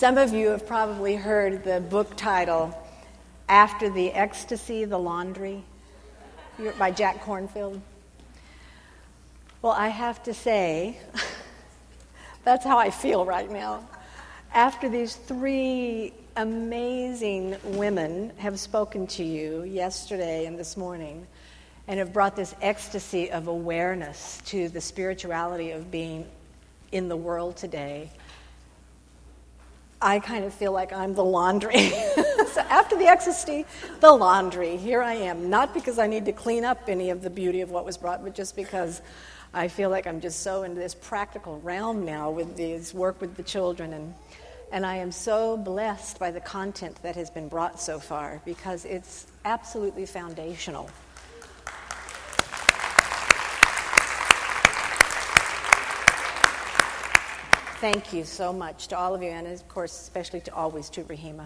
Some of you have probably heard the book title, After the Ecstasy, the Laundry, by Jack Kornfield. Well, I have to say, that's how I feel right now. After these three amazing women have spoken to you yesterday and this morning and have brought this ecstasy of awareness to the spirituality of being in the world today, I kind of feel like I'm the laundry. So after the ecstasy, the laundry. Here I am, not because I need to clean up any of the beauty of what was brought, but just because I feel like I'm just so into this practical realm now with this work with the children. And I am so blessed by the content that has been brought so far because it's absolutely foundational. Thank you so much to all of you, and of course, especially to Rahima.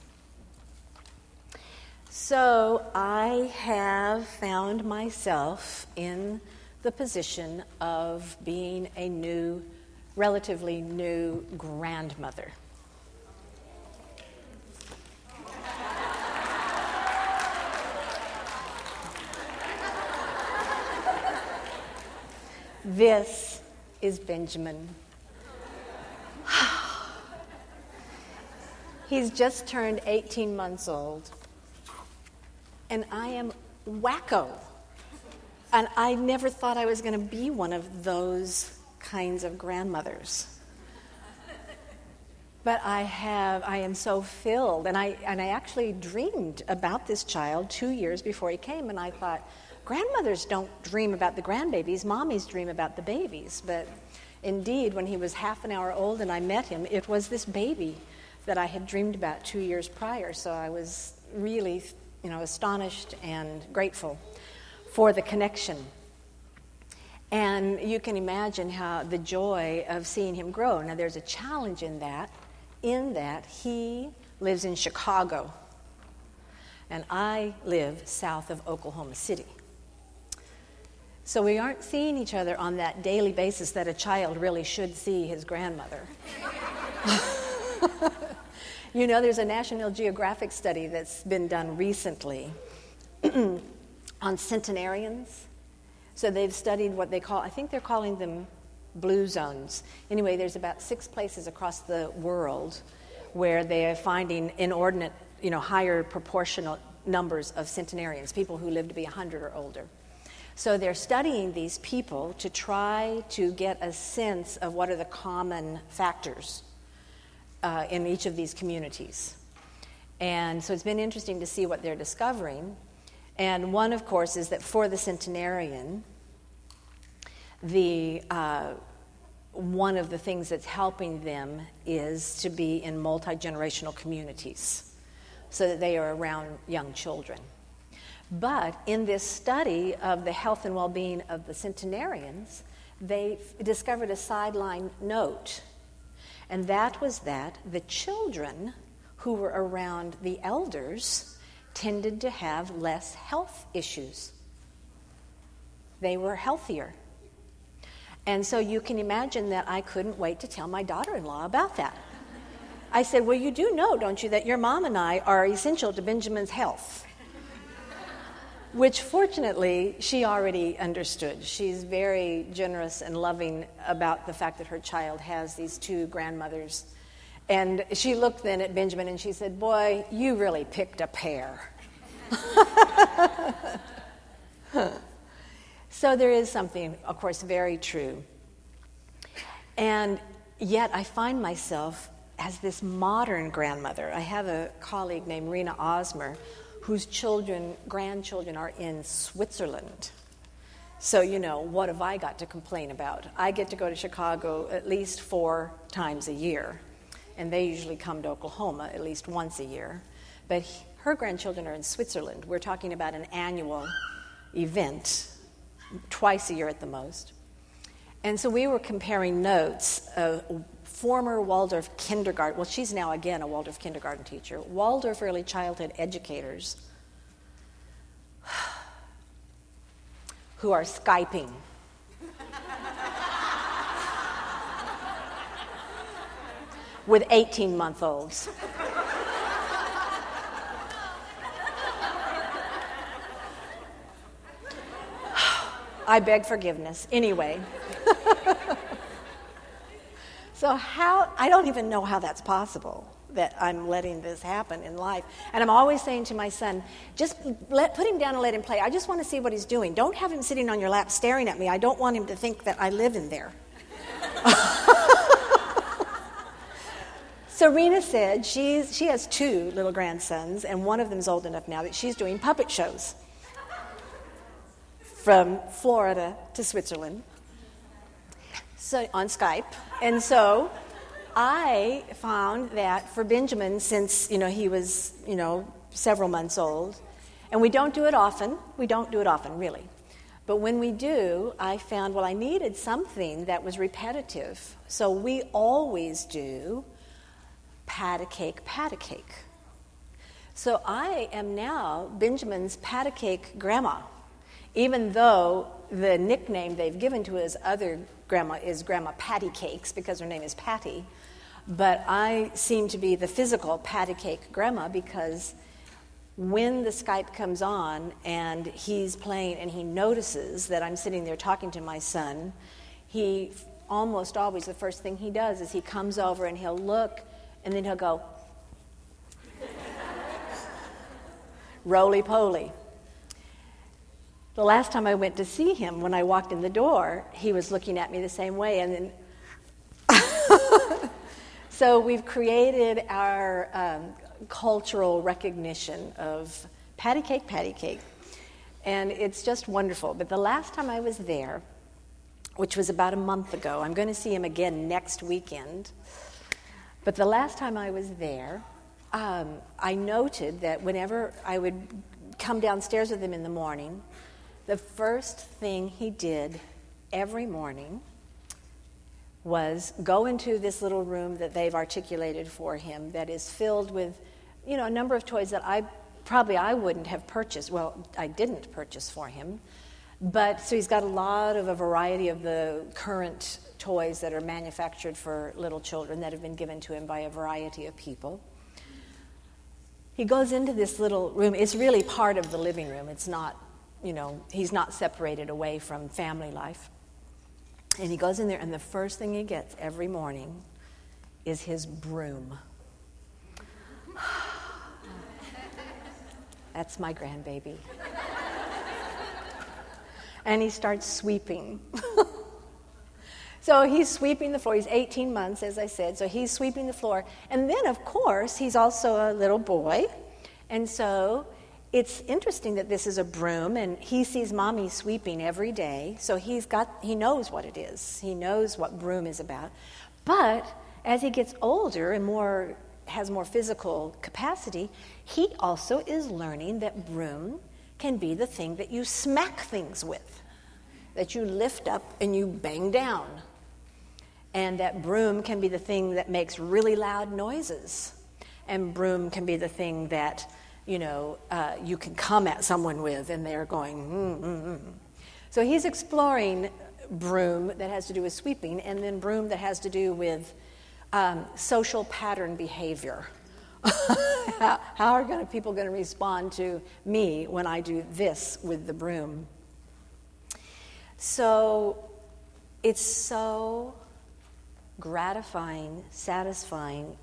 So I have found myself in the position of being a relatively new grandmother. This is Benjamin. He's just turned 18 months old, and I am wacko. And I never thought I was going to be one of those kinds of grandmothers. But I am so filled, and I actually dreamed about this child 2 years before he came, and I thought, grandmothers don't dream about the grandbabies, mommies dream about the babies. But indeed, when he was half an hour old and I met him, it was this baby that I had dreamed about 2 years prior. So I was really, astonished and grateful for the connection. And you can imagine how the joy of seeing him grow. Now there's a challenge in that he lives in Chicago, and I live south of Oklahoma City. So we aren't seeing each other on that daily basis that a child really should see his grandmother. There's a National Geographic study that's been done recently on centenarians. So they've studied what they call, I think they're calling them blue zones. Anyway, there's about 6 places across the world where they are finding inordinate, higher proportional numbers of centenarians, people who live to be 100 or older. So they're studying these people to try to get a sense of what are the common factors in each of these communities. And so it's been interesting to see what they're discovering. And one, of course, is that for the centenarian, one of the things that's helping them is to be in multi-generational communities so that they are around young children. But in this study of the health and well-being of the centenarians, they discovered a sideline note, and that was that the children who were around the elders tended to have less health issues. They were healthier. And so you can imagine that I couldn't wait to tell my daughter-in-law about that. I said, well, you do know, don't you, that your mom and I are essential to Benjamin's health? Which, fortunately, she already understood. She's very generous and loving about the fact that her child has these 2 grandmothers. And she looked then at Benjamin and she said, boy, you really picked a pair. So there is something, of course, very true. And yet I find myself as this modern grandmother. I have a colleague named Rena Osmer whose grandchildren are in Switzerland. So, what have I got to complain about? I get to go to Chicago at least 4 times a year, and they usually come to Oklahoma at least once a year. But her grandchildren are in Switzerland. We're talking about an annual event, twice a year at the most. And so we were comparing notes of former Waldorf kindergarten, well, she's now again a Waldorf kindergarten teacher, Waldorf early childhood educators who are Skyping. with 18-month-olds. I beg forgiveness. Anyway. So I don't even know how that's possible, that I'm letting this happen in life. And I'm always saying to my son, just put him down and let him play. I just want to see what he's doing. Don't have him sitting on your lap staring at me. I don't want him to think that I live in there. Serena said she has 2 little grandsons, and one of them's old enough now that she's doing puppet shows from Florida to Switzerland, so on Skype. And so I found that for Benjamin, since he was several months old, and we don't do it often, really. But when we do, I found, I needed something that was repetitive. So we always do pat-a-cake, pat-a-cake. So I am now Benjamin's pat-a-cake grandma, even though the nickname they've given to his other grandma is Grandma Patty Cakes because her name is Patty. But I seem to be the physical pat-a-cake grandma because when the Skype comes on and he's playing and he notices that I'm sitting there talking to my son, he almost always, the first thing he does is he comes over and he'll look and then he'll go, roly-poly. The last time I went to see him, when I walked in the door, he was looking at me the same way. And then so we've created our cultural recognition of patty cake. And it's just wonderful. But the last time I was there, which was about a month ago, I'm going to see him again next weekend. But the last time I was there, I noted that whenever I would come downstairs with him in the morning, the first thing he did every morning was go into this little room that they've articulated for him that is filled with, a number of toys that I wouldn't have purchased. Well, I didn't purchase for him. But so he's got a variety of the current toys that are manufactured for little children that have been given to him by a variety of people. He goes into this little room. It's really part of the living room. It's not, he's not separated away from family life. And he goes in there, and the first thing he gets every morning is his broom. That's my grandbaby. And he starts sweeping. So he's sweeping the floor. He's 18 months, as I said, so he's sweeping the floor. And then, of course, he's also a little boy. And so it's interesting that this is a broom, and he sees Mommy sweeping every day, so he knows what it is. He knows what broom is about. But as he gets older and has more physical capacity, he also is learning that broom can be the thing that you smack things with, that you lift up and you bang down. And that broom can be the thing that makes really loud noises. And broom can be the thing that, you can come at someone with and they're going, So he's exploring broom that has to do with sweeping, and then broom that has to do with social pattern behavior. How are people going to respond to me when I do this with the broom? So it's so gratifying, satisfying,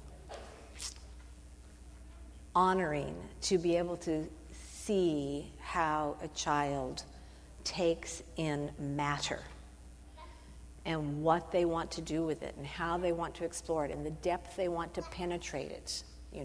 honoring to be able to see how a child takes in matter and what they want to do with it and how they want to explore it and the depth they want to penetrate it,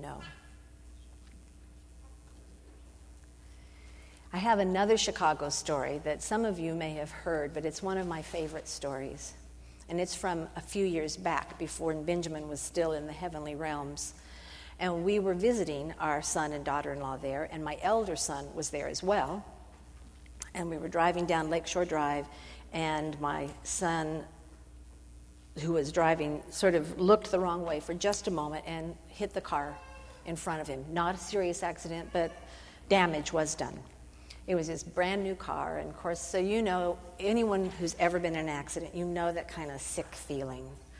I have another Chicago story that some of you may have heard, but it's one of my favorite stories. And it's from a few years back, before Benjamin was still in the heavenly realms. And we were visiting our son and daughter-in-law there, and my elder son was there as well. And we were driving down Lakeshore Drive, and my son, who was driving, sort of looked the wrong way for just a moment and hit the car in front of him. Not a serious accident, but damage was done. It was his brand new car, and of course, so anyone who's ever been in an accident, that kind of sick feeling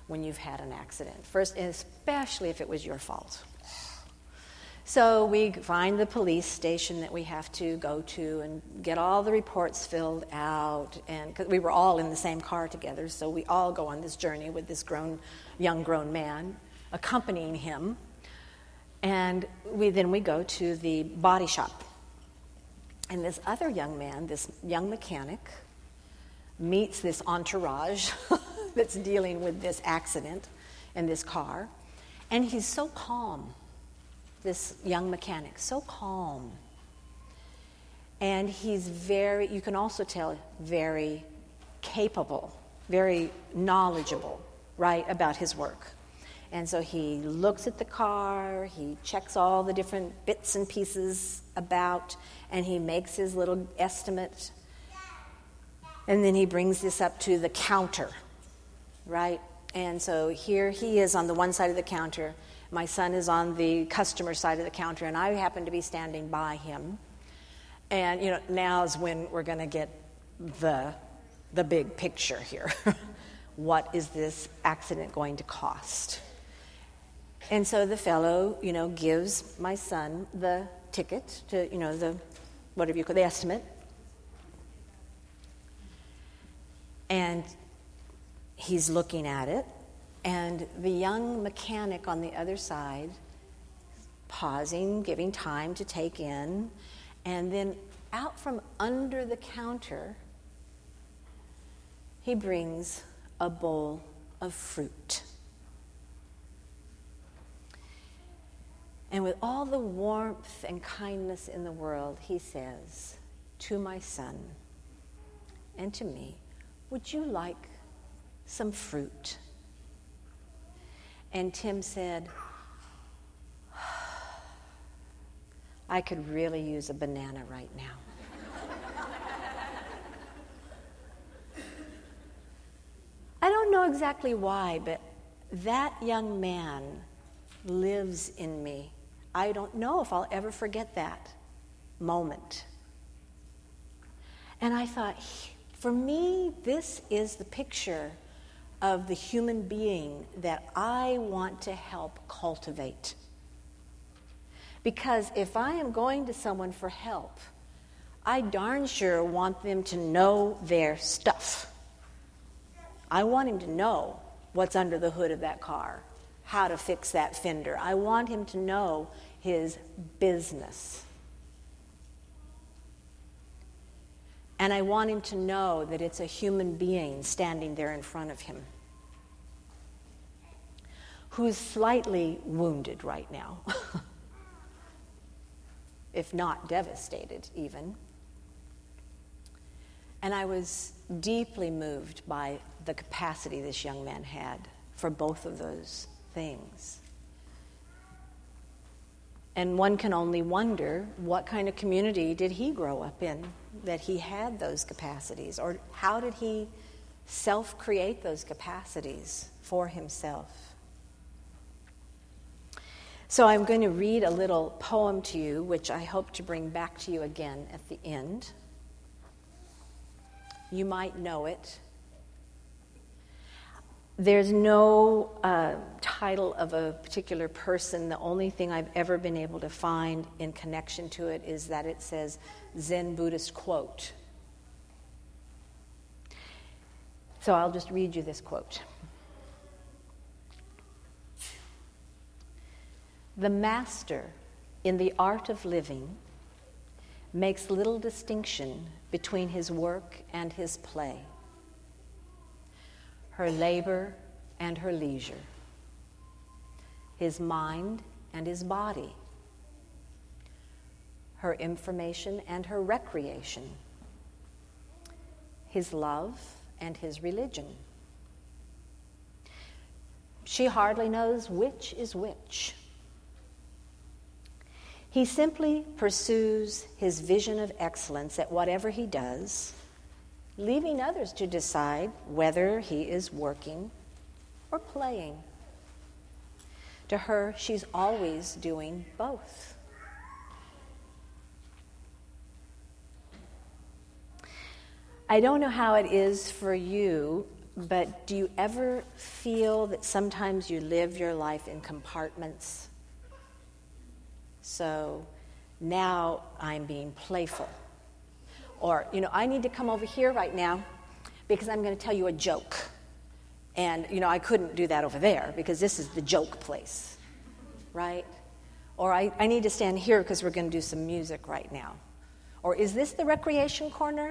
when you've had an accident. First, especially if it was your fault. So we find the police station that we have to go to and get all the reports filled out. And because we were all in the same car together, so we all go on this journey with this young grown man accompanying him. And we go to the body shop. And this other young man, this young mechanic, meets this entourage that's dealing with this accident in this car. And he's so calm. This young mechanic, so calm. And he's you can also tell, very capable, very knowledgeable, right, about his work. And so he looks at the car, he checks all the different bits and pieces about, and he makes his little estimate. And then he brings this up to the counter, right? And so here he is on the one side of the counter. My son is on the customer side of the counter, and I happen to be standing by him. And, now is when we're going to get the big picture here. What is this accident going to cost? And so the fellow, gives my son the ticket to, the estimate. And he's looking at it. And the young mechanic on the other side, pausing, giving time to take in, and then out from under the counter, he brings a bowl of fruit. And with all the warmth and kindness in the world, he says to my son and to me, "Would you like some fruit?" And Tim said, "I could really use a banana right now." I don't know exactly why, but that young man lives in me. I don't know if I'll ever forget that moment. And I thought, for me, this is the picture of the human being that I want to help cultivate. Because if I am going to someone for help, I darn sure want them to know their stuff. I want him to know what's under the hood of that car, how to fix that fender. I want him to know his business. And I want him to know that it's a human being standing there in front of him who's slightly wounded right now, if not devastated even. And I was deeply moved by the capacity this young man had for both of those things. And one can only wonder what kind of community did he grow up in that he had those capacities, or how did he self-create those capacities for himself? So I'm going to read a little poem to you, which I hope to bring back to you again at the end. You might know it. There's no title of a particular person. The only thing I've ever been able to find in connection to it is that it says Zen Buddhist quote. So I'll just read you this quote. "The master in the art of living makes little distinction between his work and his play, her labor and her leisure, his mind and his body, her information and her recreation, his love and his religion. She hardly knows which is which. He simply pursues his vision of excellence at whatever he does, leaving others to decide whether he is working or playing. To her, she's always doing both." I don't know how it is for you. But do you ever feel that sometimes you live your life in compartments? So now I'm being playful. Or, I need to come over here right now because I'm going to tell you a joke. And, I couldn't do that over there because this is the joke place, right? Or I need to stand here because we're going to do some music right now. Or is this the recreation corner?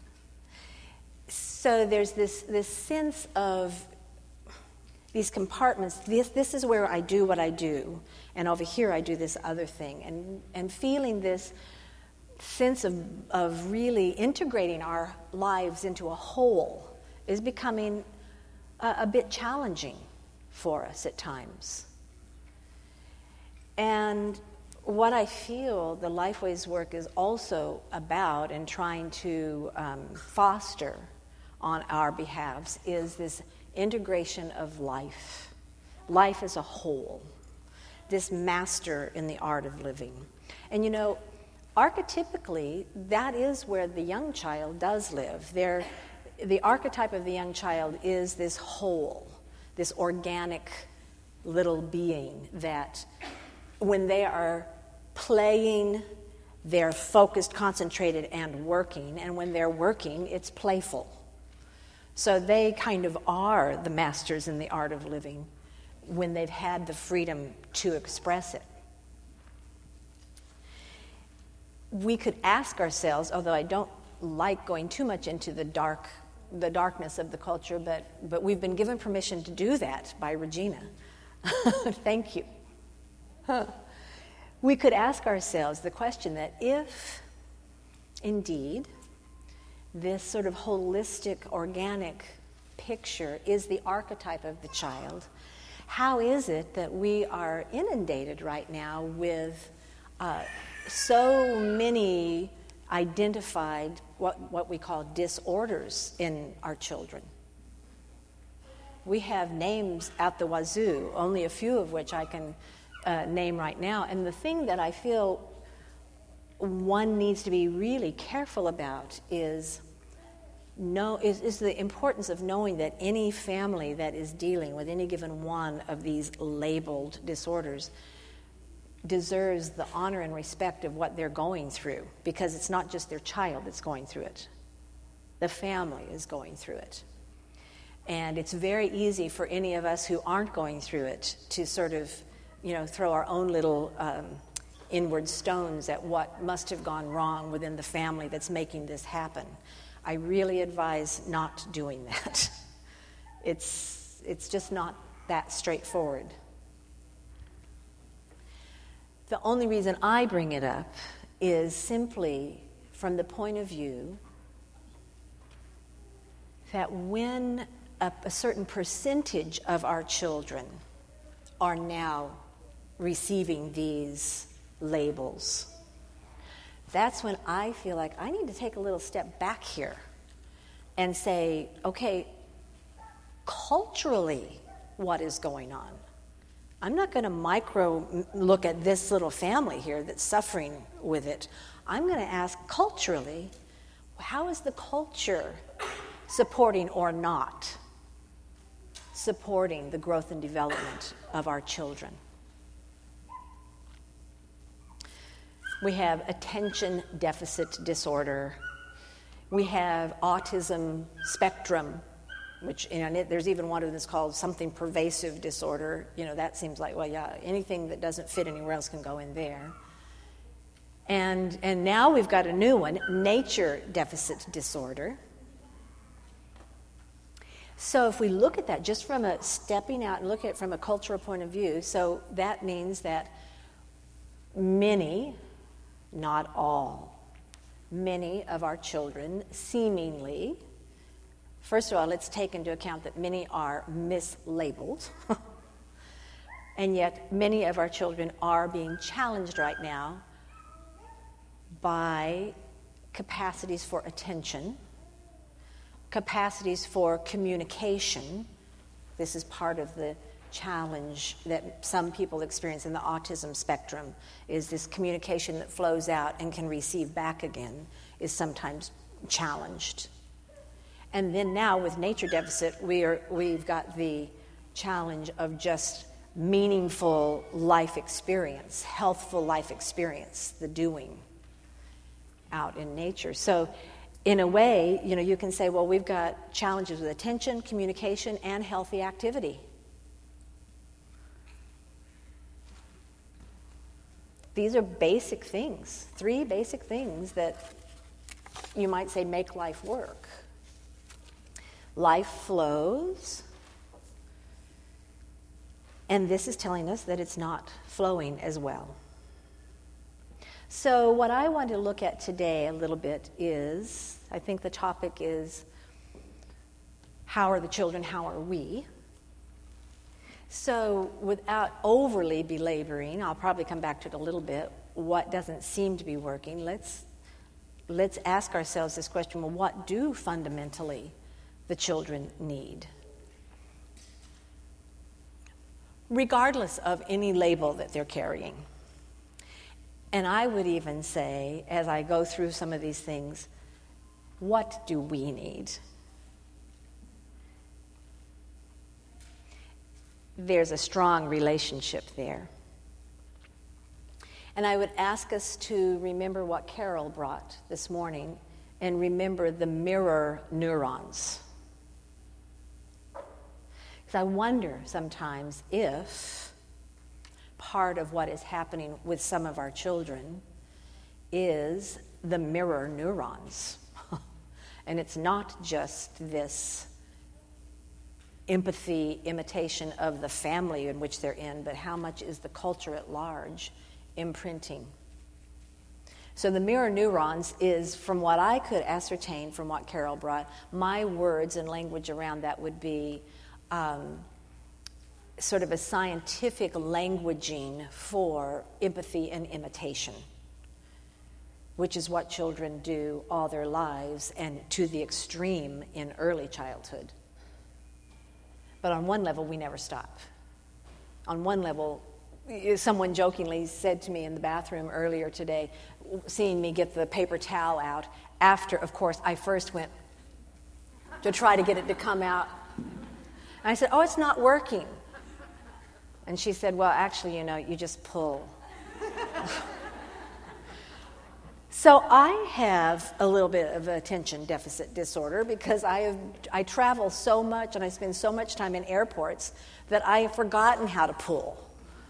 So there's this sense of these compartments. This is where I do what I do, and over here I do this other thing. And feeling this sense of really integrating our lives into a whole is becoming a bit challenging for us at times. And what I feel the Lifeways work is also about and trying to foster on our behalves is this integration of life as a whole, this master in the art of living. And archetypically, that is where the young child does live. The archetype of the young child is this whole, this organic little being that when they are playing, they're focused, concentrated, and working. And when they're working, it's playful. So they kind of are the masters in the art of living when they've had the freedom to express it. We could ask ourselves, although I don't like going too much into the darkness of the culture, but we've been given permission to do that by Regina. Thank you. We could ask ourselves the question that if, indeed, this sort of holistic, organic picture is the archetype of the child, how is it that we are inundated right now with so many identified what we call disorders in our children? We have names out the wazoo, only a few of which I can name right now. And the thing that I feel one needs to be really careful about is the importance of knowing that any family that is dealing with any given one of these labeled disorders deserves the honor and respect of what they're going through, because it's not just their child that's going through it. The family is going through it. And it's very easy for any of us who aren't going through it to sort of, throw our own little inward stones at what must have gone wrong within the family that's making this happen. I really advise not doing that. It's just not that straightforward. The only reason I bring it up is simply from the point of view that when a certain percentage of our children are now receiving these labels, that's when I feel like I need to take a little step back here and say, okay, culturally, what is going on? I'm not going to micro look at this little family here that's suffering with it. I'm going to ask culturally, how is the culture supporting or not supporting the growth and development of our children? We have attention deficit disorder. We have autism spectrum, which, there's even one of them that's called something pervasive disorder. That seems like, anything that doesn't fit anywhere else can go in there. And now we've got a new one, nature deficit disorder. So if we look at that just from stepping out and look at it from a cultural point of view, so that means that many, not all, many of our children seemingly, first of all, let's take into account that many are mislabeled, and yet many of our children are being challenged right now by capacities for attention, capacities for communication. This is part of the challenge that some people experience in the autism spectrum, is this communication that flows out and can receive back again is sometimes challenged. And then now with nature deficit, we've got the challenge of just meaningful life experience, healthful life experience, the doing out in nature. So in a way, you can say, well, we've got challenges with attention, communication, and healthy activity. These are basic things, 3 basic things that you might say make life work. Life flows, and this is telling us that it's not flowing as well. So what I want to look at today a little bit is, I think the topic is, how are the children, how are we? So without overly belaboring, I'll probably come back to it a little bit, what doesn't seem to be working, let's ask ourselves this question, well, what do fundamentally the children need? Regardless of any label that they're carrying. And I would even say, as I go through some of these things, what do we need? There's a strong relationship there. And I would ask us to remember what Carol brought this morning and remember the mirror neurons. Because I wonder sometimes if part of what is happening with some of our children is the mirror neurons. And it's not just this empathy, imitation of the family in which they're in, but how much is the culture at large imprinting. So the mirror neurons is, from what I could ascertain from what Carol brought, my words and language around that would be sort of a scientific languaging for empathy and imitation, which is what children do all their lives and to the extreme in early childhood. But on one level, we never stop. On one level, someone jokingly said to me in the bathroom earlier today, seeing me get the paper towel out, after, of course, I first went to try to get it to come out. And I said, oh, it's not working. And she said, well, actually, you just pull. So I have a little bit of attention deficit disorder because I travel so much and I spend so much time in airports that I have forgotten how to pull.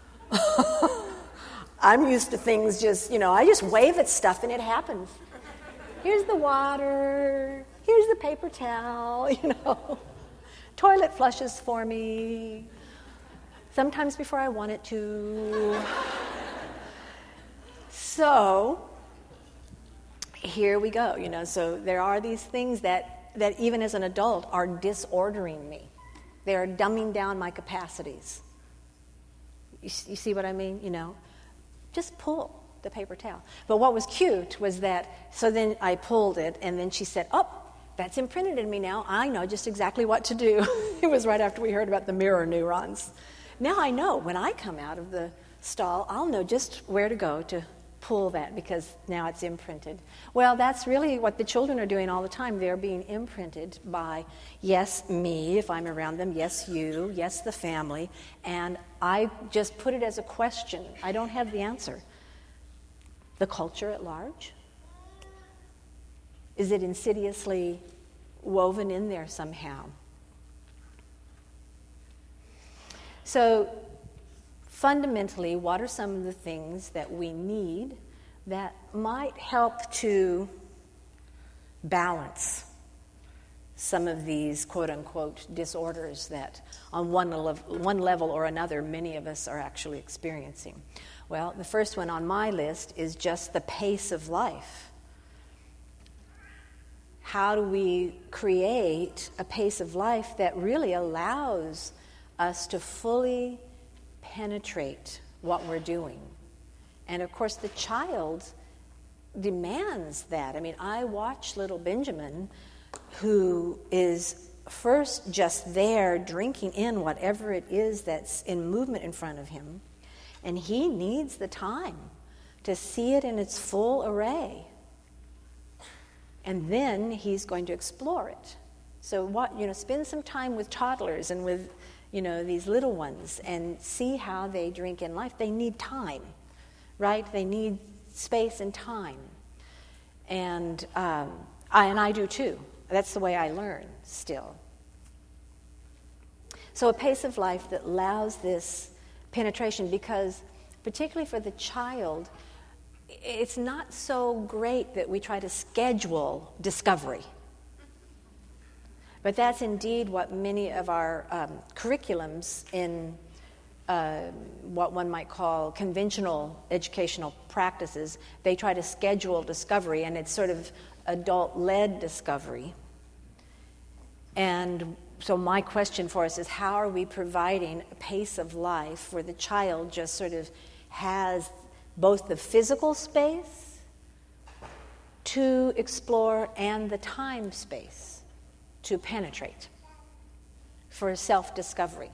I'm used to things just, I just wave at stuff and it happens. Here's the water, here's the paper towel, Toilet flushes for me, sometimes before I want it to. So here we go, so there are these things that even as an adult are disordering me. They are dumbing down my capacities. You see what I mean? Just pull the paper towel. But what was cute was that, so then I pulled it, and then she said, oh, that's imprinted in me now. I know just exactly what to do. It was right after we heard about the mirror neurons. Now I know when I come out of the stall, I'll know just where to go to pull that because now it's imprinted. Well, that's really what the children are doing all the time. They're being imprinted by, yes, me, if I'm around them, yes, you, yes, the family, and I just put it as a question. I don't have the answer. The culture at large? Is it insidiously woven in there somehow? So, fundamentally, what are some of the things that we need that might help to balance some of these quote-unquote disorders that on one level or another many of us are actually experiencing? Well, the first one on my list is just the pace of life. How do we create a pace of life that really allows us to fully penetrate what we're doing? And of course, the child demands that. I mean, I watch little Benjamin, who is first just there drinking in whatever it is that's in movement in front of him, and he needs the time to see it in its full array. And then he's going to explore it. So spend some time with toddlers and with, these little ones and see how they drink in life. They need time, right? They need space and time. And I do too. That's the way I learn still. So a pace of life that allows this penetration, because particularly for the child, it's not so great that we try to schedule discovery. But that's indeed what many of our curriculums in what one might call conventional educational practices, they try to schedule discovery, and it's sort of adult-led discovery. And so my question for us is, how are we providing a pace of life where the child just sort of has both the physical space to explore and the time space to penetrate for self-discovery?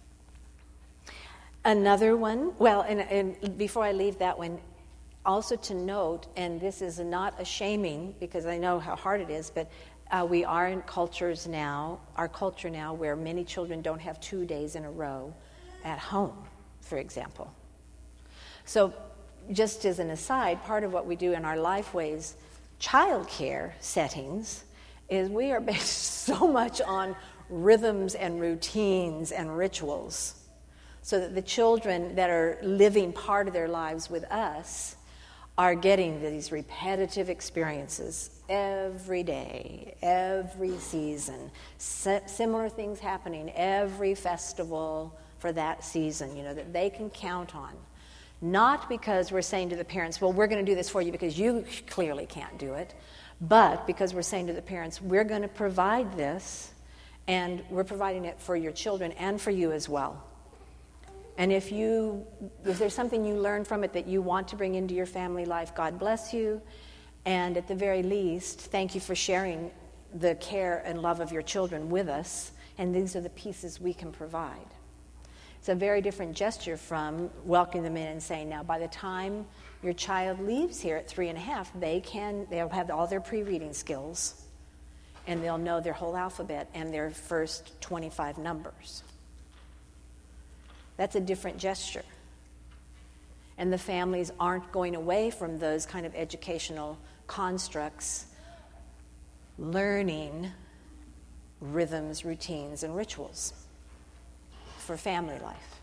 Another one, and before I leave that one, also to note, and this is not a shaming because I know how hard it is, but we are in our culture now, where many children don't have 2 days in a row at home, for example. So just as an aside, part of what we do in our Lifeways childcare settings is we are based so much on rhythms and routines and rituals, so that the children that are living part of their lives with us are getting these repetitive experiences every day, every season, similar things happening every festival for that season, that they can count on. Not because we're saying to the parents, well, we're going to do this for you because you clearly can't do it, but because we're saying to the parents, we're going to provide this, and we're providing it for your children and for you as well. And if there's something you learn from it that you want to bring into your family life, God bless you. And at the very least, thank you for sharing the care and love of your children with us. And these are the pieces we can provide. It's a very different gesture from welcoming them in and saying, now, by the time your child leaves here at 3.5, they'll have all their pre-reading skills, and they'll know their whole alphabet and their first 25 numbers. That's a different gesture. And the families aren't going away from those kind of educational constructs, learning rhythms, routines, and rituals for family life.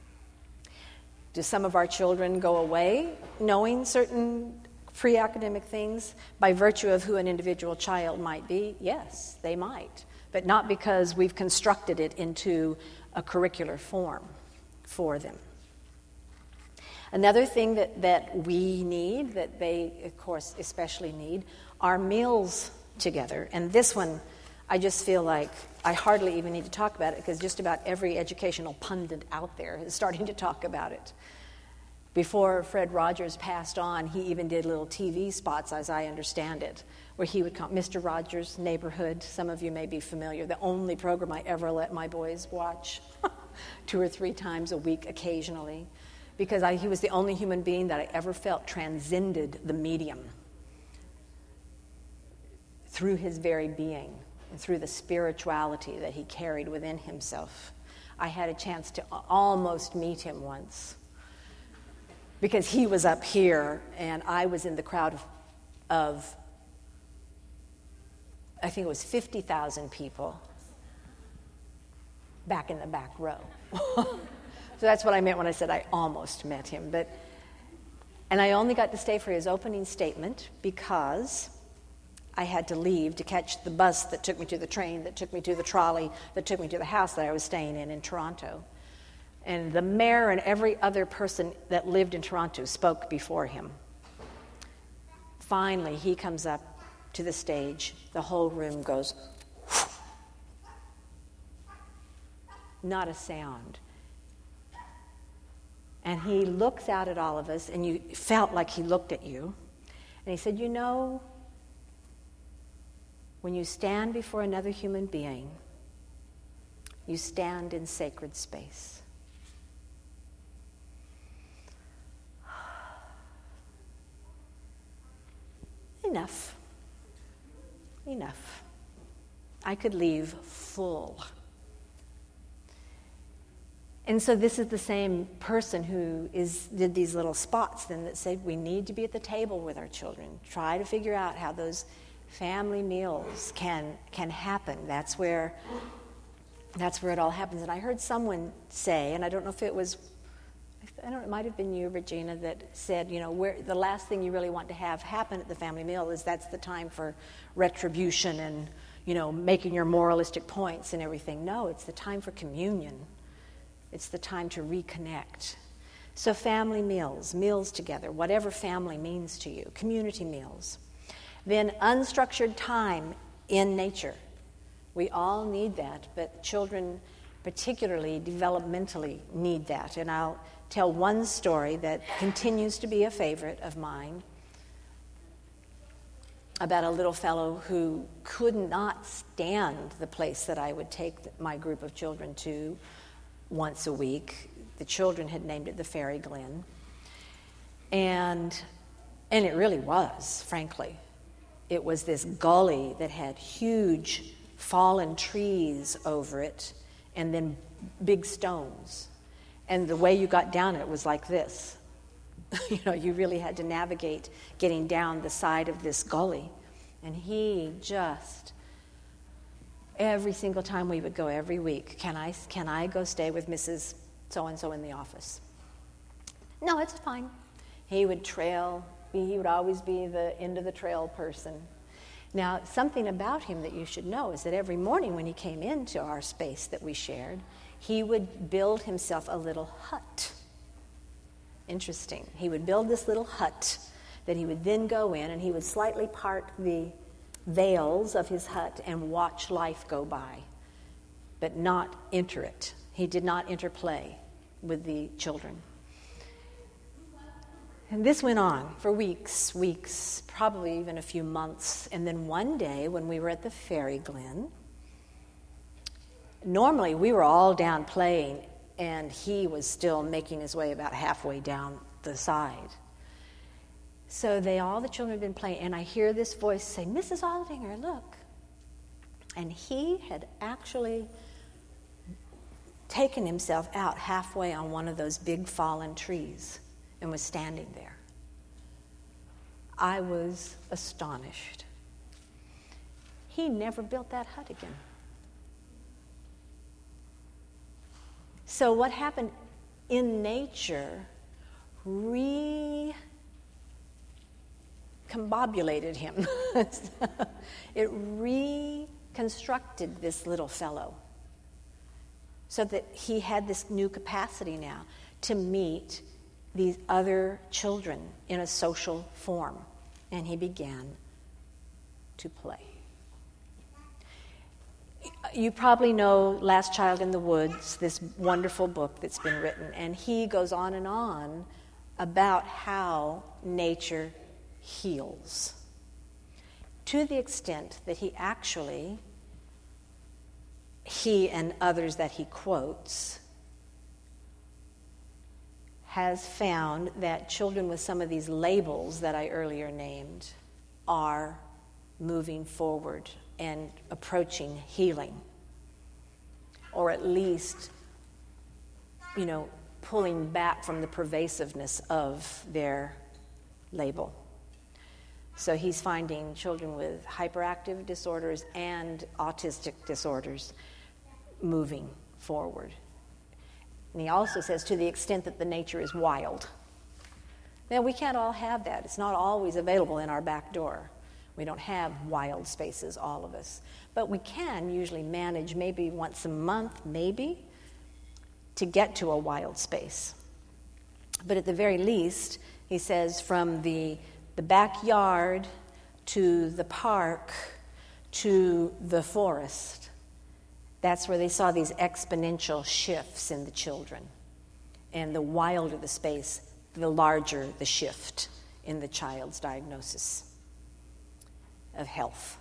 Do some of our children go away knowing certain pre-academic things by virtue of who an individual child might be? Yes, they might, but not because we've constructed it into a curricular form for them. Another thing that we need, that they, of course, especially need, are meals together. And this one, I just feel like I hardly even need to talk about it, because just about every educational pundit out there is starting to talk about it. Before Fred Rogers passed on, he even did little TV spots, as I understand it, where he would come, Mr. Rogers' Neighborhood. Some of you may be familiar. The only program I ever let my boys watch 2 or 3 times a week occasionally, because he was the only human being that I ever felt transcended the medium through his very being and through the spirituality that he carried within himself. I had a chance to almost meet him once, because he was up here and I was in the crowd of I think it was 50,000 people back in the back row. So that's what I meant when I said I almost met him. And I only got to stay for his opening statement because I had to leave to catch the bus that took me to the train, that took me to the trolley, that took me to the house that I was staying in Toronto. And the mayor and every other person that lived in Toronto spoke before him. Finally, he comes up to the stage. The whole room goes, not a sound. And he looks out at all of us, and you felt like he looked at you. And he said, when you stand before another human being, you stand in sacred space. Enough. I could leave full. And so this is the same person who did these little spots then that said we need to be at the table with our children. Try to figure out how those family meals can happen. That's where it all happens. And I heard someone say, and I don't know if it was, it might have been you, Regina, that said, where the last thing you really want to have happen at the family meal is that's the time for retribution and, making your moralistic points and everything. No, it's the time for communion. It's the time to reconnect. So family meals together, whatever family means to you, community meals. Then unstructured time in nature. We all need that, but children particularly developmentally need that. And I'll tell one story that continues to be a favorite of mine about a little fellow who could not stand the place that I would take my group of children to once a week. The children had named it the Fairy Glen. And it really was, frankly. It was this gully that had huge fallen trees over it and then big stones. And the way you got down it was like this. You really had to navigate getting down the side of this gully. And he just, every single time we would go every week, can I go stay with Mrs. So-and-so in the office? No, it's fine. He would always be the end of the trail person. Now, something about him that you should know is that every morning when he came into our space that we shared, he would build himself a little hut. Interesting. He would build this little hut that he would then go in, and he would slightly part the veils of his hut and watch life go by, but not enter it. He did not interplay with the children. And this went on for weeks, probably even a few months. And then one day when we were at the Fairy Glen, normally we were all down playing, and he was still making his way about halfway down the side. So all the children had been playing, and I hear this voice say, "Mrs. Aldinger, look." And he had actually taken himself out halfway on one of those big fallen trees and was standing there. I was astonished. He never built that hut again. So what happened in nature recombobulated him. It reconstructed this little fellow so that he had this new capacity now to meet these other children in a social form. And he began to play. You probably know Last Child in the Woods, this wonderful book that's been written, and he goes on and on about how nature heals, to the extent that he and others that he quotes, has found that children with some of these labels that I earlier named are moving forward and approaching healing, or at least, pulling back from the pervasiveness of their label. So he's finding children with hyperactive disorders and autistic disorders moving forward. And he also says, to the extent that the nature is wild. Now, we can't all have that. It's not always available in our back door. We don't have wild spaces, all of us. But we can usually manage maybe once a month, to get to a wild space. But at the very least, he says, from the backyard to the park to the forest, that's where they saw these exponential shifts in the children. And the wilder the space, the larger the shift in the child's diagnosis of health.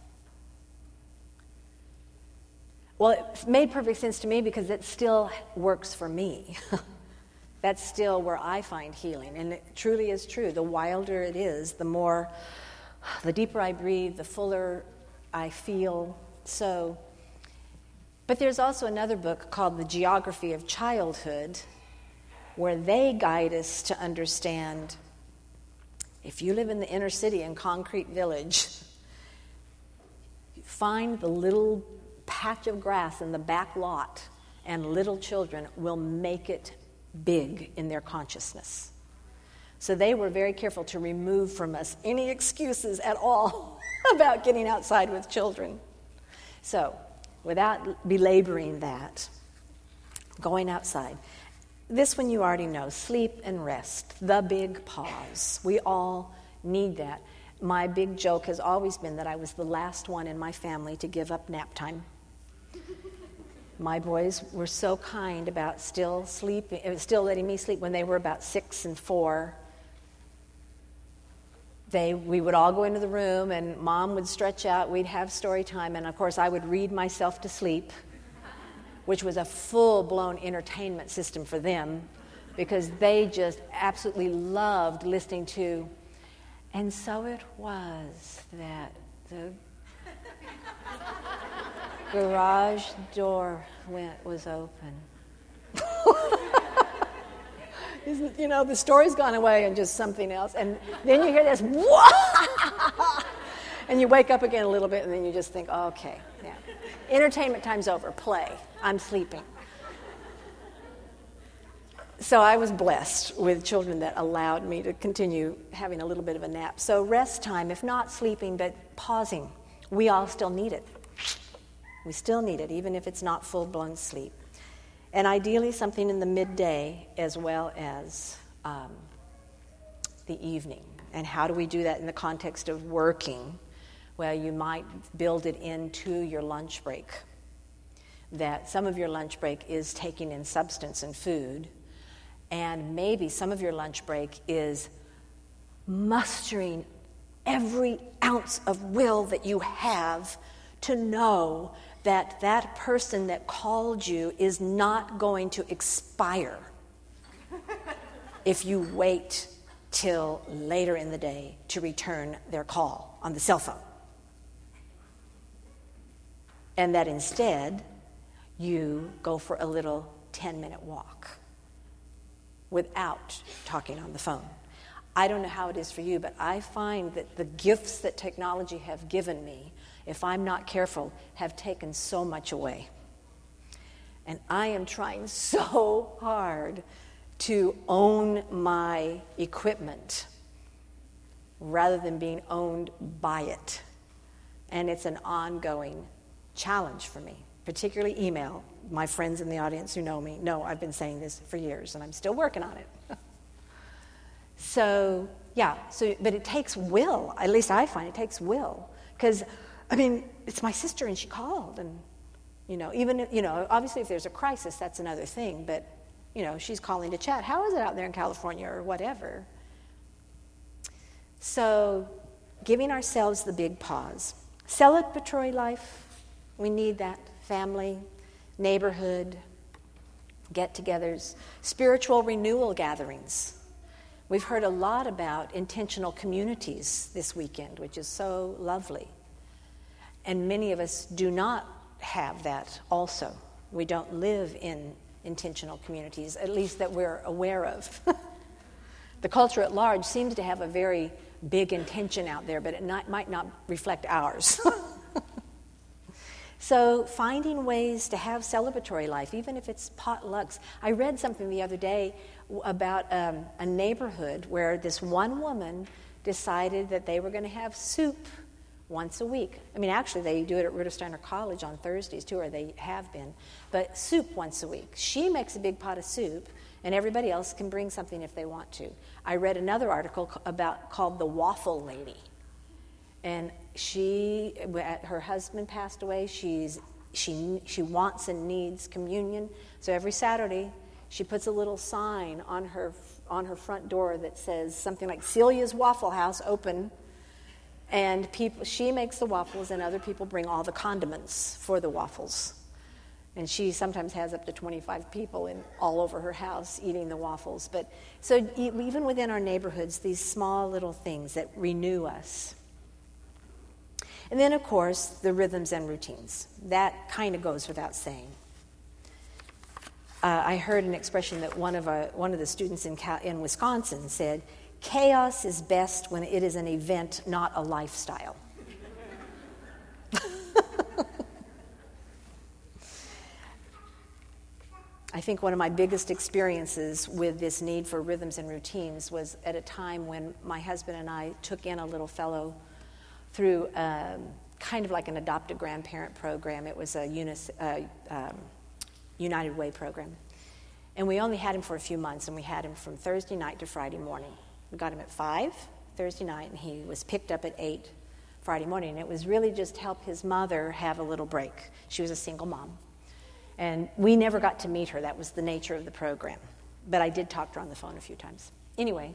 Well, it made perfect sense to me because it still works for me. That's still where I find healing. And it truly is true. The wilder it is, the deeper I breathe, the fuller I feel. So But there's also another book called The Geography of Childhood, where they guide us to understand if you live in the inner city in Concrete Village, find the little patch of grass in the back lot, and little children will make it big in their consciousness. So they were very careful to remove from us any excuses at all about getting outside with children. So, without belaboring that, going outside. This one you already know, sleep and rest, the big pause. We all need that. My big joke has always been that I was the last one in my family to give up nap time. My boys were so kind about still letting me sleep when they were about 6 and 4. We would all go into the room, and Mom would stretch out, we'd have story time, and of course I would read myself to sleep, which was a full-blown entertainment system for them, because they just absolutely loved listening to. And so it was that the garage door was open. The story's gone away and just something else. And then you hear this, whoa! And you wake up again a little bit, and then you just think, oh, okay, yeah. Entertainment time's over. Play. I'm sleeping. So I was blessed with children that allowed me to continue having a little bit of a nap. So rest time, if not sleeping, but pausing. We all still need it. We still need it, even if it's not full-blown sleep. And ideally something in the midday as well as the evening. And how do we do that in the context of working? Well, you might build it into your lunch break. That some of your lunch break is taking in substance and food, and maybe some of your lunch break is mustering every ounce of will that you have to know that that person that called you is not going to expire if you wait till later in the day to return their call on the cell phone. And that instead, you go for a little 10-minute walk without talking on the phone. I don't know how it is for you, but I find that the gifts that technology have given me, if I'm not careful, have taken so much away. And I am trying so hard to own my equipment rather than being owned by it. And it's an ongoing challenge for me, particularly email. My friends in the audience who know me know I've been saying this for years, and I'm still working on it. But it takes will. At least I find it takes will. Because, it's my sister, and she called, and, obviously if there's a crisis, that's another thing, but, she's calling to chat. How is it out there in California or whatever? So, giving ourselves the big pause. Celebratory life, we need that. Family, neighborhood, get-togethers, spiritual renewal gatherings. We've heard a lot about intentional communities this weekend, which is so lovely. And many of us do not have that also. We don't live in intentional communities, at least that we're aware of. The culture at large seems to have a very big intention out there, but it might not reflect ours. So finding ways to have celebratory life, even if it's potlucks. I read something the other day about a neighborhood where this one woman decided that they were going to have soup once a week. Actually, they do it at Rudolsteiner College on Thursdays, too, or they have been. But soup once a week. She makes a big pot of soup, and everybody else can bring something if they want to. I read another article called The Waffle Lady. And her husband passed away. She wants and needs communion. So every Saturday, she puts a little sign on her front door that says something like Celia's Waffle House open. And she makes the waffles, and other people bring all the condiments for the waffles. And she sometimes has up to 25 people all over her house eating the waffles. But so even within our neighborhoods, these small little things that renew us. And then, of course, the rhythms and routines. That kind of goes without saying. I heard an expression that one of the students in Wisconsin said, "Chaos is best when it is an event, not a lifestyle." I think one of my biggest experiences with this need for rhythms and routines was at a time when my husband and I took in a little fellow through kind of like an adopted grandparent program. It was a United Way program. And we only had him for a few months, and we had him from Thursday night to Friday morning. We got him at 5 Thursday night, and he was picked up at 8 Friday morning. And it was really just to help his mother have a little break. She was a single mom. And we never got to meet her. That was the nature of the program. But I did talk to her on the phone a few times. Anyway,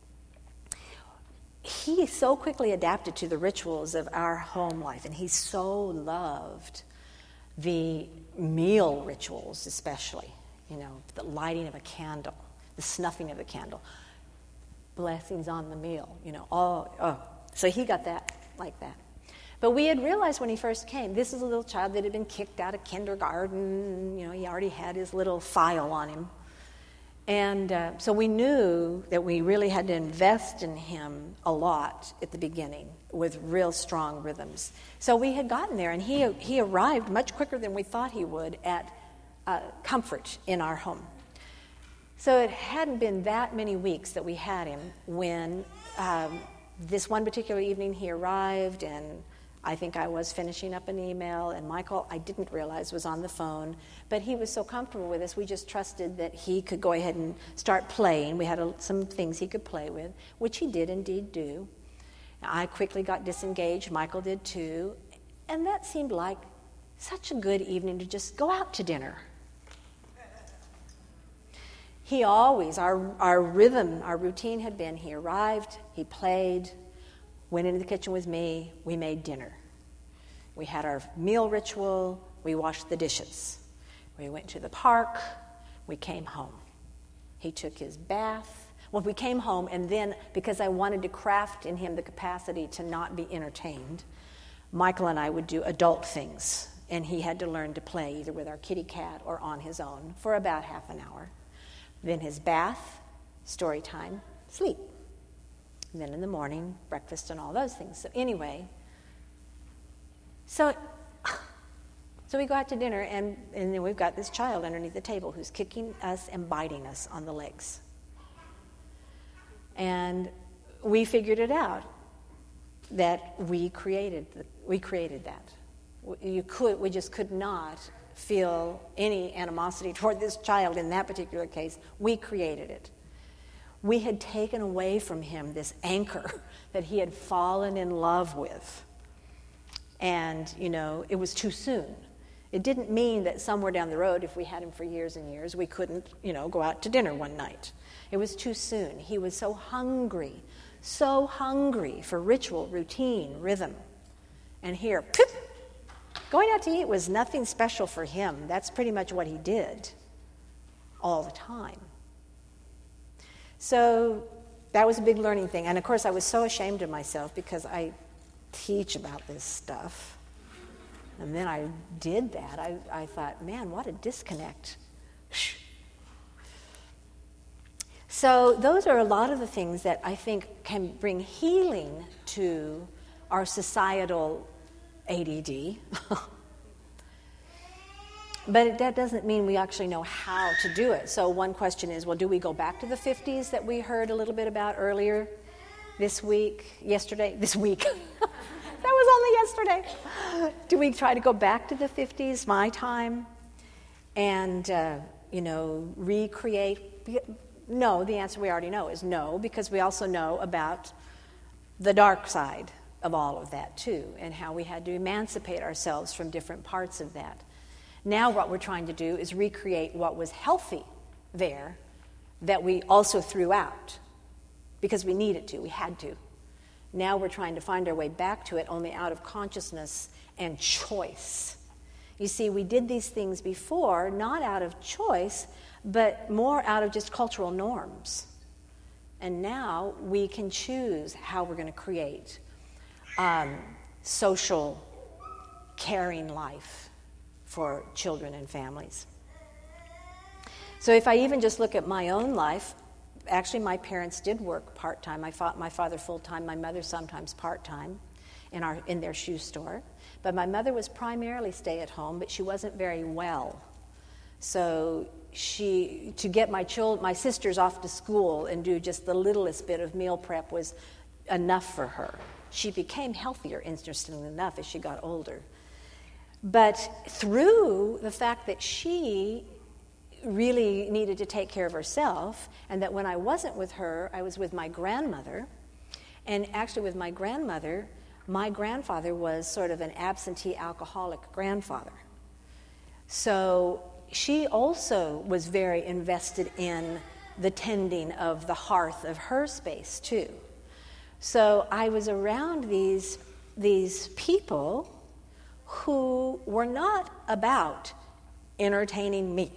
he so quickly adapted to the rituals of our home life, and he so loved the meal rituals, especially, the lighting of a candle, the snuffing of a candle, blessings on the meal, So he got that like that. But we had realized when he first came, this is a little child that had been kicked out of kindergarten. He already had his little file on him. And so we knew that we really had to invest in him a lot at the beginning with real strong rhythms. So we had gotten there, and he arrived much quicker than we thought he would at comfort in our home. So it hadn't been that many weeks that we had him when this one particular evening he arrived, and I think I was finishing up an email, and Michael, I didn't realize, was on the phone. But he was so comfortable with us, we just trusted that he could go ahead and start playing. We had some things he could play with, which he did indeed do. I quickly got disengaged. Michael did too. And that seemed like such a good evening to just go out to dinner. He always, our rhythm, our routine had been, he arrived, he played, went into the kitchen with me, we made dinner. We had our meal ritual, we washed the dishes. We went to the park, we came home. He took his bath. Well, we came home, and then, because I wanted to craft in him the capacity to not be entertained, Michael and I would do adult things, and he had to learn to play either with our kitty cat or on his own for about half an hour. Then his bath, story time, sleep. And then in the morning, breakfast and all those things. So anyway, so we go out to dinner, and then we've got this child underneath the table who's kicking us and biting us on the legs. And we figured it out, that we created that. We just could not feel any animosity toward this child in that particular case. We created it. We had taken away from him this anchor that he had fallen in love with. And, it was too soon. It didn't mean that somewhere down the road, if we had him for years and years, we couldn't, go out to dinner one night. It was too soon. He was so hungry for ritual, routine, rhythm. And here, pip, going out to eat was nothing special for him. That's pretty much what he did all the time. So that was a big learning thing. And of course, I was so ashamed of myself because I teach about this stuff. And then I did that. I thought, man, what a disconnect. So those are a lot of the things that I think can bring healing to our societal ADD. But that doesn't mean we actually know how to do it. So one question is, well, do we go back to the 50s that we heard a little bit about earlier this week? That was only yesterday. Do we try to go back to the 50s, my time, and, recreate? No, the answer we already know is no, because we also know about the dark side of all of that, too, and how we had to emancipate ourselves from different parts of that. Now what we're trying to do is recreate what was healthy there that we also threw out because we needed to, we had to. Now we're trying to find our way back to it only out of consciousness and choice. You see, we did these things before, not out of choice, but more out of just cultural norms. And now we can choose how we're going to create social, caring life for children and families. So if I even just look at my own life, actually my parents did work part-time. My father full-time, my mother sometimes part-time in their shoe store. But my mother was primarily stay-at-home, but she wasn't very well. So to get my sisters off to school and do just the littlest bit of meal prep was enough for her. She became healthier, interestingly enough, as she got older. But through the fact that she really needed to take care of herself, and that when I wasn't with her, I was with my grandmother. And actually with my grandmother, my grandfather was sort of an absentee alcoholic grandfather. So she also was very invested in the tending of the hearth of her space too. So I was around these people who were not about entertaining me.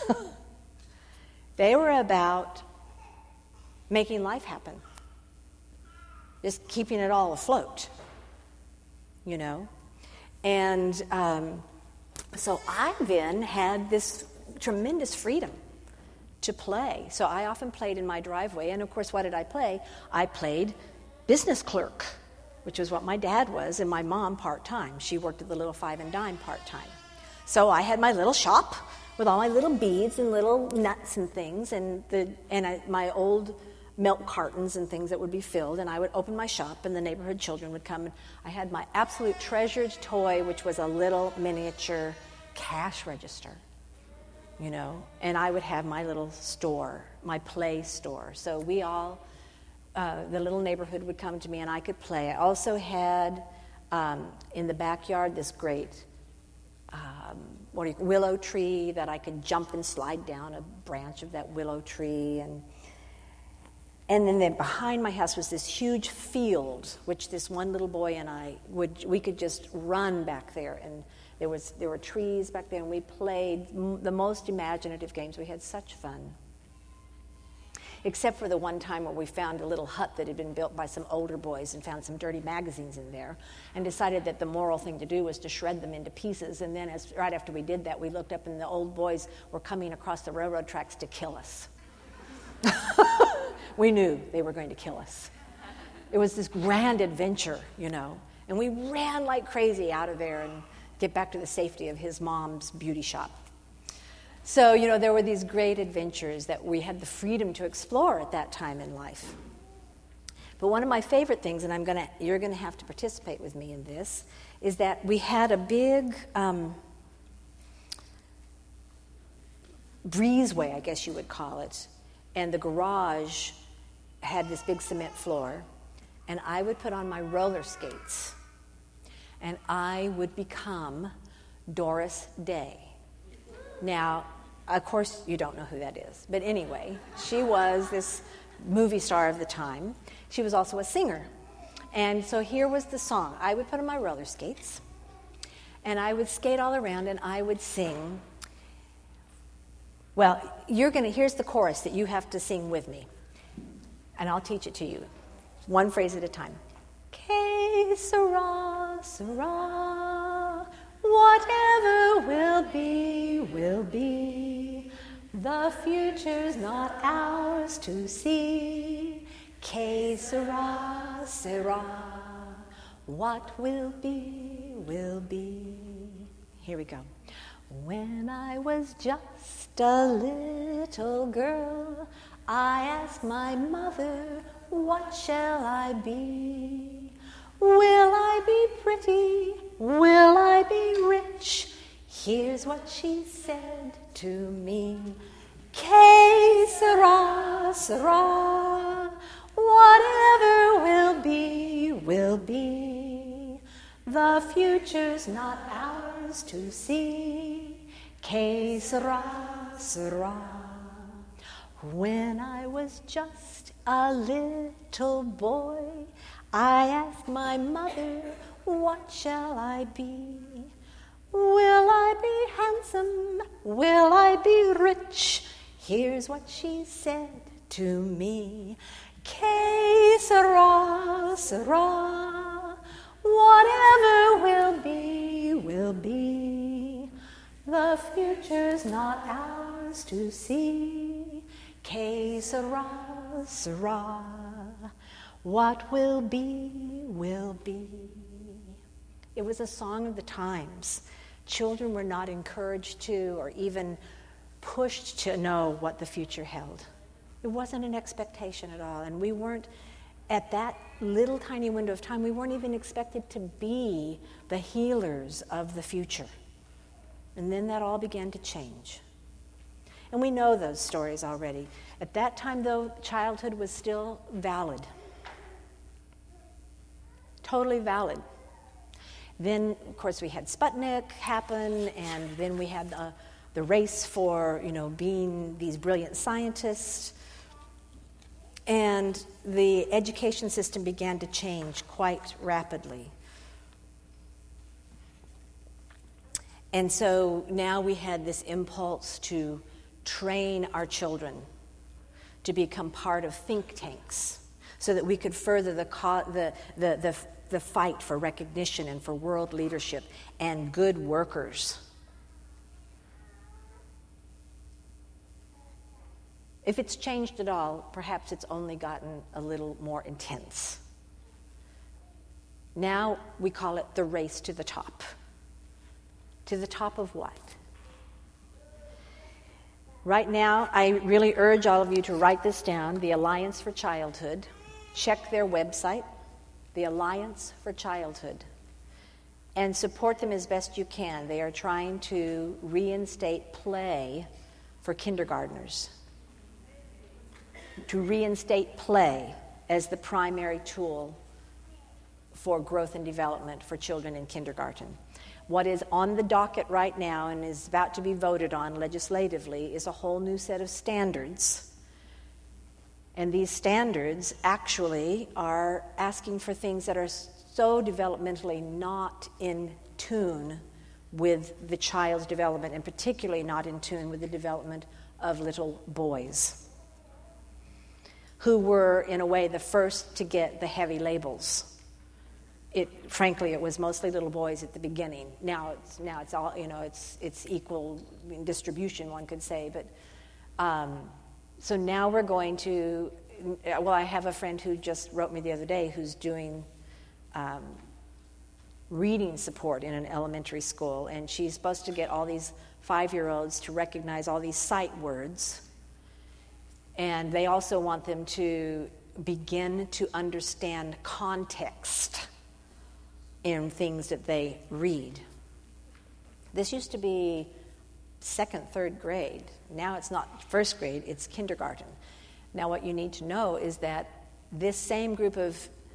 They were about making life happen, just keeping it all afloat, you know. And so I then had this tremendous freedom to play. So I often played in my driveway, and of course, what did I play? I played business clerk, which was what my dad was, and my mom part-time. She worked at the Little Five and Dime part-time. So I had my little shop with all my little beads and little nuts and things, and my old milk cartons and things that would be filled, and I would open my shop, and the neighborhood children would come, and I had my absolute treasured toy, which was a little miniature cash register, you know, and I would have my little store, my play store. So we all, the little neighborhood would come to me, and I could play. I also had in the backyard this great willow tree that I could jump and slide down a branch of that willow tree, and then behind my house was this huge field, which this one little boy and I we could just run back there, and there were trees back there, and we played the most imaginative games. We had such fun. Except for the one time where we found a little hut that had been built by some older boys and found some dirty magazines in there and decided that the moral thing to do was to shred them into pieces. And then right after we did that, we looked up and the old boys were coming across the railroad tracks to kill us. We knew they were going to kill us. It was this grand adventure, you know. And we ran like crazy out of there and get back to the safety of his mom's beauty shop. So, you know, there were these great adventures that we had the freedom to explore at that time in life. But one of my favorite things, and you're going to have to participate with me in this, is that we had a big breezeway, I guess you would call it, and the garage had this big cement floor, and I would put on my roller skates, and I would become Doris Day. Now, of course, you don't know who that is. But anyway, she was this movie star of the time. She was also a singer. And so here was the song. I would put on my roller skates, and I would skate all around, and I would sing. Well, here's the chorus that you have to sing with me. And I'll teach it to you, one phrase at a time. Que sera, sera. Whatever will be, will be. The future's not ours to see. Que sera, sera. What will be, will be. Here we go. When I was just a little girl, I asked my mother, what shall I be? Will I be pretty? Will I be rich? Here's what she said to me. Que sera, sera. Whatever will be, will be. The future's not ours to see. Que sera, sera. When I was just a little boy, I asked my mother, what shall I be? Will I be handsome? Will I be rich? Here's what she said to me. Que sera, sera. Whatever The future's not ours to see. Que sera, sera. What will be, will be. It was a song of the times. Children were not encouraged to or even pushed to know what the future held. It wasn't an expectation at all. And we weren't, at that little tiny window of time, we weren't even expected to be the healers of the future. And then that all began to change. And we know those stories already. At that time, though, childhood was still valid. Totally valid. Then, of course, we had Sputnik happen, and then we had the race for, being these brilliant scientists. And the education system began to change quite rapidly. And so now we had this impulse to train our children to become part of think tanks so that we could further the fight for recognition and for world leadership and good workers. If it's changed at all, perhaps it's only gotten a little more intense. Now we call it the race to the top. To the top of what? Right now, I really urge all of you to write this down, the Alliance for Childhood. Check their website, the Alliance for Childhood, and support them as best you can. They are trying to reinstate play for kindergartners, to reinstate play as the primary tool for growth and development for children in kindergarten. What is on the docket right now and is about to be voted on legislatively is a whole new set of standards. And these standards actually are asking for things that are so developmentally not in tune with the child's development, and particularly not in tune with the development of little boys, who were, in a way, the first to get the heavy labels. Frankly, it was mostly little boys at the beginning. Now it's all, it's equal distribution, one could say. But so now we're going to. Well, I have a friend who just wrote me the other day who's doing reading support in an elementary school, and she's supposed to get all these 5-year-olds to recognize all these sight words, and they also want them to begin to understand context in things that they read. This used to be 2nd, 3rd grade. Now it's not 1st grade, it's kindergarten. Now what you need to know is that this same group of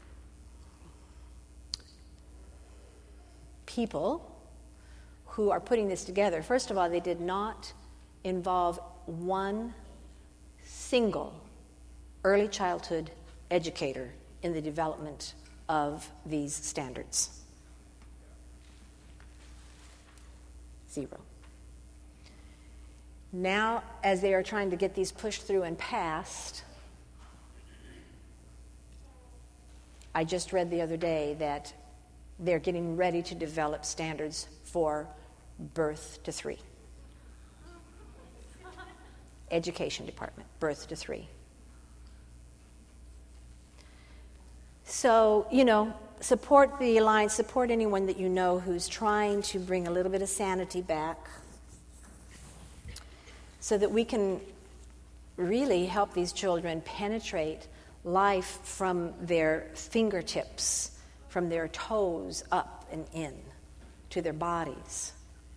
people who are putting this together, first of all, they did not involve one single early childhood educator in the development of these standards. 0. Now, as they are trying to get these pushed through and passed, I just read the other day that they're getting ready to develop standards for birth to 3. Education department, birth to 3. So, support the Alliance, support anyone that you know who's trying to bring a little bit of sanity back so that we can really help these children penetrate life from their fingertips, from their toes up and in to their bodies.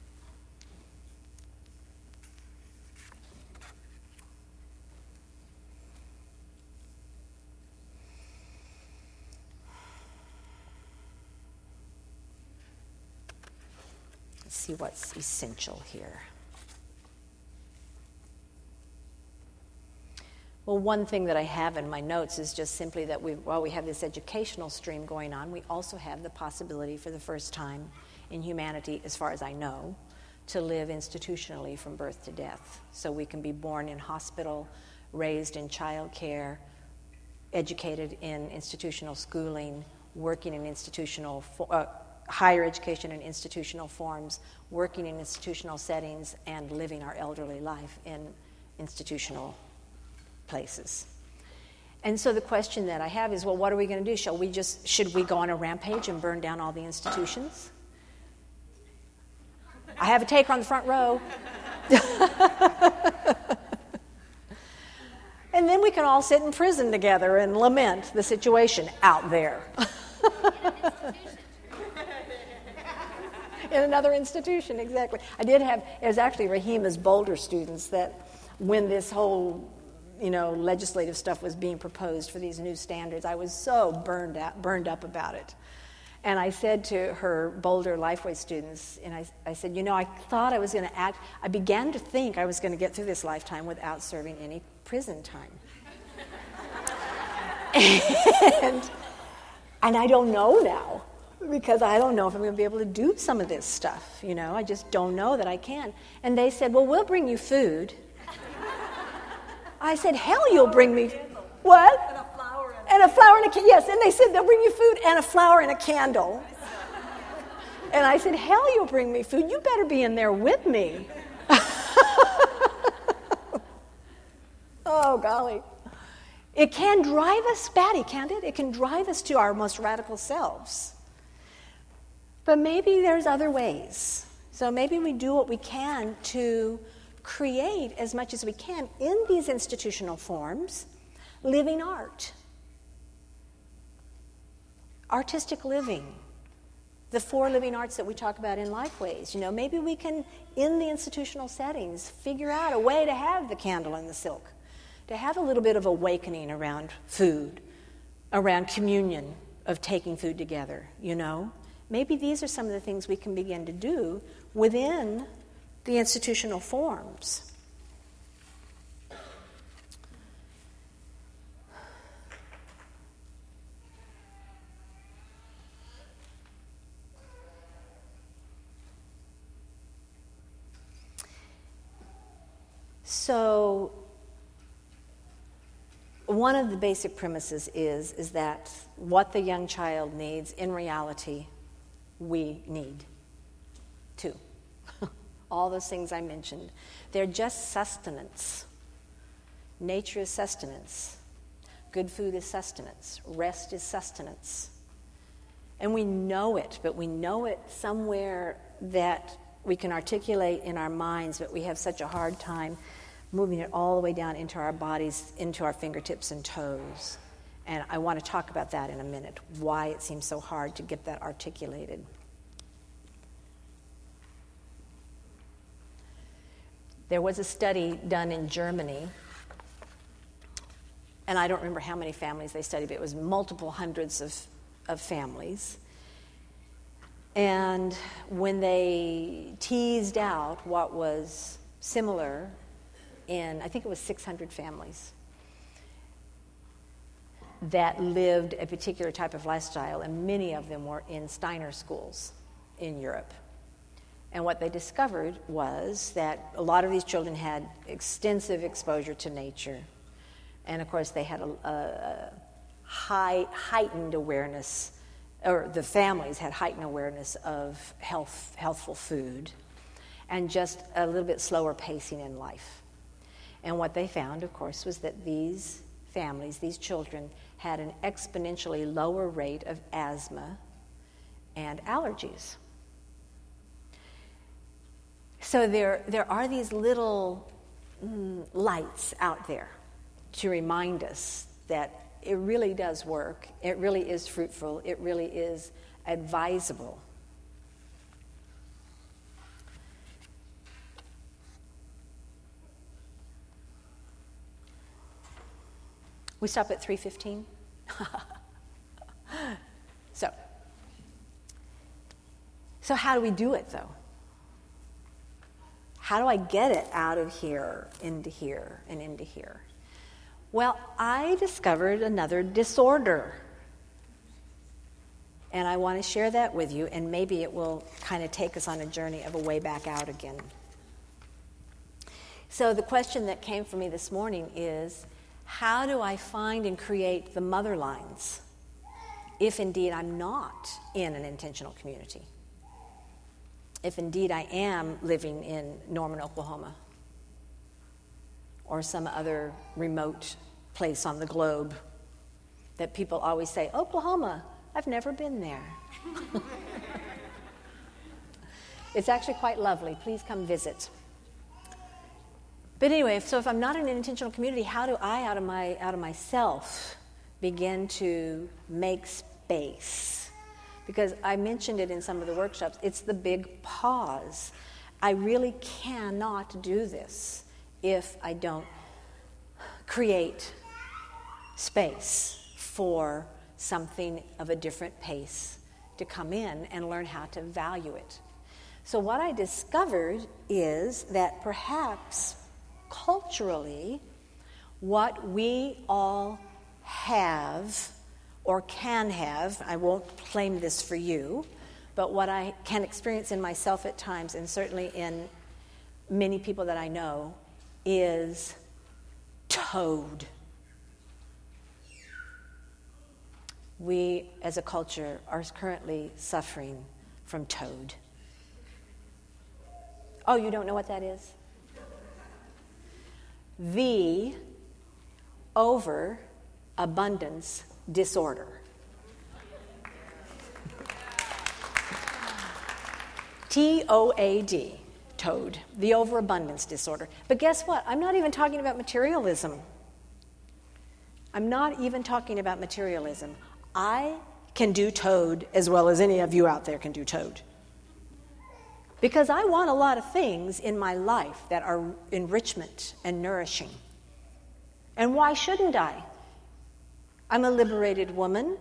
See what's essential here. Well, one thing that I have in my notes is just simply that while we have this educational stream going on, we also have the possibility for the first time in humanity, as far as I know, to live institutionally from birth to death. So we can be born in hospital, raised in child care, educated in institutional schooling, working in institutional higher education and institutional forms, working in institutional settings, and living our elderly life in institutional places. And so the question that I have is, well, what are we going to do? Should we go on a rampage and burn down all the institutions? I have a taker on the front row. And then we can all sit in prison together and lament the situation out there. In another institution, exactly. It was actually Rahima's Boulder students that when this whole, legislative stuff was being proposed for these new standards, I was so burned up about it. And I said to her Boulder Lifeway students, and I said, I thought I was going to I began to think I was going to get through this lifetime without serving any prison time. And I don't know now, because I don't know if I'm going to be able to do some of this stuff, I just don't know that I can. And they said, well, we'll bring you food. I said, hell, you'll bring me... What? And a flower. And a flower and a candle. Yes, and they said they'll bring you food and a flower and a candle. And I said, hell, you'll bring me food. You better be in there with me. Oh, golly. It can drive us batty, can't it? It can drive us to our most radical selves. But maybe there's other ways. So maybe we do what we can to create as much as we can in these institutional forms, living art, artistic living, the 4 living arts that we talk about in Lifeways. Maybe we can, in the institutional settings, figure out a way to have the candle and the silk, to have a little bit of awakening around food, around communion of taking food together, Maybe these are some of the things we can begin to do within the institutional forms. So one of the basic premises is that what the young child needs, in reality, we need too. All those things I mentioned. They're just sustenance. Nature is sustenance. Good food is sustenance. Rest is sustenance. And we know it, but we know it somewhere that we can articulate in our minds, but we have such a hard time moving it all the way down into our bodies, into our fingertips and toes. And I want to talk about that in a minute, why it seems so hard to get that articulated. There was a study done in Germany, and I don't remember how many families they studied, but it was multiple hundreds of families. And when they teased out what was similar in, I think it was 600 families that lived a particular type of lifestyle, and many of them were in Steiner schools in Europe. And what they discovered was that a lot of these children had extensive exposure to nature. And of course, they had a heightened awareness, or the families had heightened awareness of healthful food, and just a little bit slower pacing in life. And what they found, of course, was that these families, these children, had an exponentially lower rate of asthma and allergies. So there are these little lights out there to remind us that it really does work, it really is fruitful, it really is advisable. We stop at 3:15? So how do we do it, though? How do I get it out of here, into here, and into here? Well, I discovered another disorder. And I want to share that with you, and maybe it will kind of take us on a journey of a way back out again. So the question that came for me this morning is, how do I find and create the mother lines if indeed I'm not in an intentional community. If indeed I am living in Norman, Oklahoma, or some other remote place on the globe that people always say, Oklahoma, I've never been there. It's actually quite lovely. Please come visit. But anyway, so if I'm not in an intentional community, how do I, out of myself, begin to make space? Because I mentioned it in some of the workshops, it's the big pause. I really cannot do this if I don't create space for something of a different pace to come in and learn how to value it. So what I discovered is that perhaps culturally, what we all have or can have, I won't claim this for you, but what I can experience in myself at times, and certainly in many people that I know, is toad. We, as a culture, are currently suffering from toad. Oh, you don't know what that is? The overabundance disorder. TOAD, toad, the overabundance disorder. But guess what? I'm not even talking about materialism. I'm not even talking about materialism. I can do toad as well as any of you out there can do toad. Because I want a lot of things in my life that are enrichment and nourishing. And why shouldn't I? I'm a liberated woman.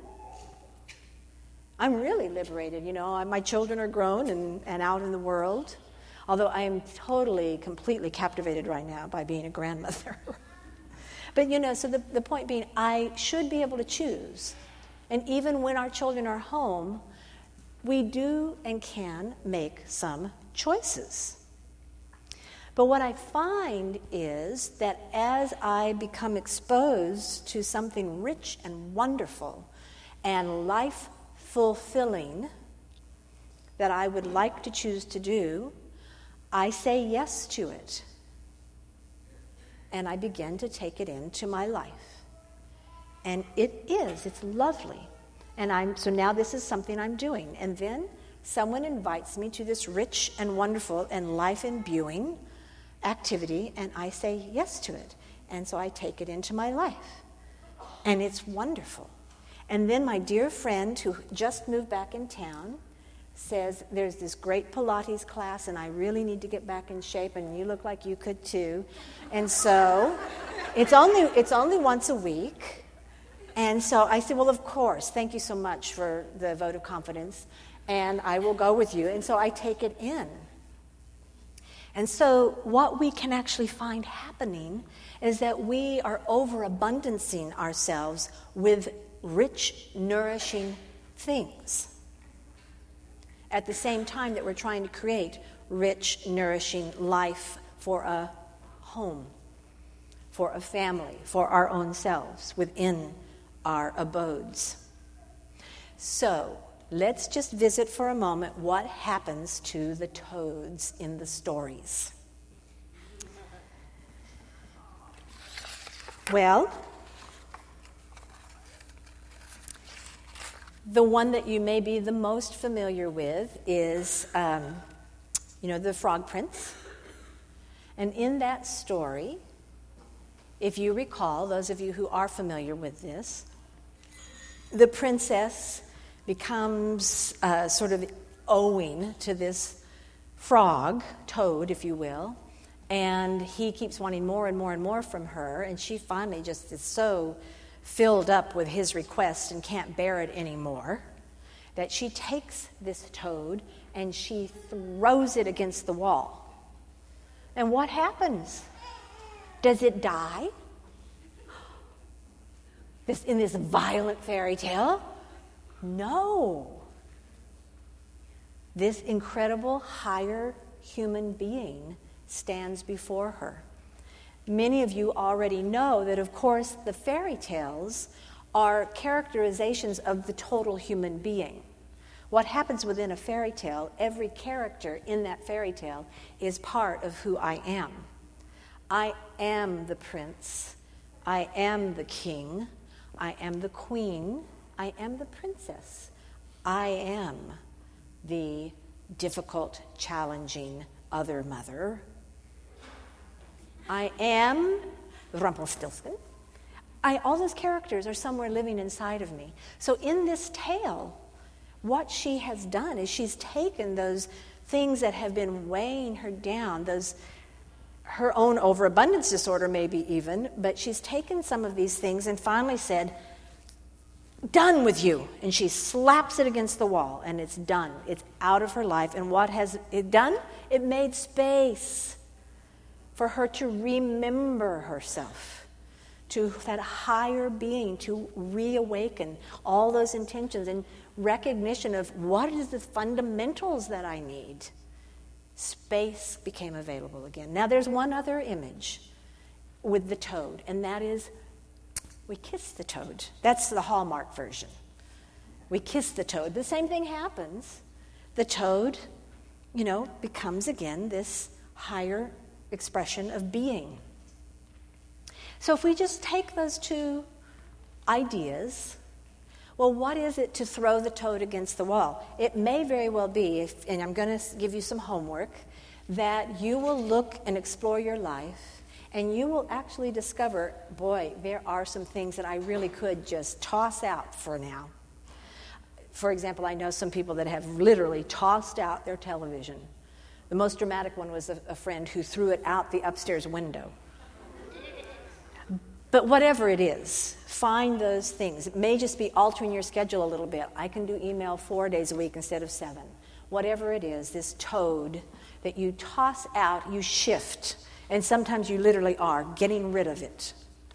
I'm really liberated, you know. My children are grown and out in the world. Although I am totally, completely captivated right now by being a grandmother. But, you know, so the point being, I should be able to choose. And even when our children are home, we do and can make some choices. But what I find is that as I become exposed to something rich and wonderful and life-fulfilling that I would like to choose to do, I say yes to it. And I begin to take it into my life. And it's lovely. And so now this is something I'm doing. And then someone invites me to this rich and wonderful and life-imbuing activity, and I say yes to it. And so I take it into my life. And it's wonderful. And then my dear friend who just moved back in town says, there's this great Pilates class, and I really need to get back in shape, and you look like you could too. And so it's only once a week. And so I said, well, of course, thank you so much for the vote of confidence, and I will go with you. And so I take it in. And so what we can actually find happening is that we are overabundancing ourselves with rich, nourishing things at the same time that we're trying to create rich, nourishing life for a home, for a family, for our own selves within our abodes. So let's just visit for a moment what happens to the toads in the stories. Well, the one that you may be the most familiar with is, the Frog Prince. And in that story, if you recall, those of you who are familiar with this, the princess becomes sort of owing to this frog, toad, if you will, and he keeps wanting more and more and more from her, and she finally just is so filled up with his request and can't bear it anymore that she takes this toad and she throws it against the wall. And what happens? Does it die? In this violent fairy tale? No. This incredible higher human being stands before her. Many of you already know that, of course, the fairy tales are characterizations of the total human being. What happens within a fairy tale, every character in that fairy tale is part of who I am. I am the prince. I am the king. I am the queen. I am the princess. I am the difficult, challenging other mother. I am Rumpelstiltskin. All those characters are somewhere living inside of me. So in this tale, what she has done is she's taken those things that have been weighing her down, her own overabundance disorder maybe even, but she's taken some of these things and finally said, done with you. And she slaps it against the wall, and it's done. It's out of her life. And what has it done? It made space for her to remember herself, to that higher being, to reawaken all those intentions and recognition of what is the fundamentals that I need. Space became available again. Now there's one other image with the toad, and that is we kiss the toad. That's the Hallmark version. We kiss the toad. The same thing happens. The toad, becomes again this higher expression of being. So if we just take those two ideas, well, what is it to throw the toad against the wall? It may very well be, and I'm going to give you some homework, that you will look and explore your life, and you will actually discover, boy, there are some things that I really could just toss out for now. For example, I know some people that have literally tossed out their television. The most dramatic one was a friend who threw it out the upstairs window. But whatever it is, find those things. It may just be altering your schedule a little bit. I can do email 4 days a week instead of 7. Whatever it is, this toad that you toss out, you shift. And sometimes you literally are getting rid of it.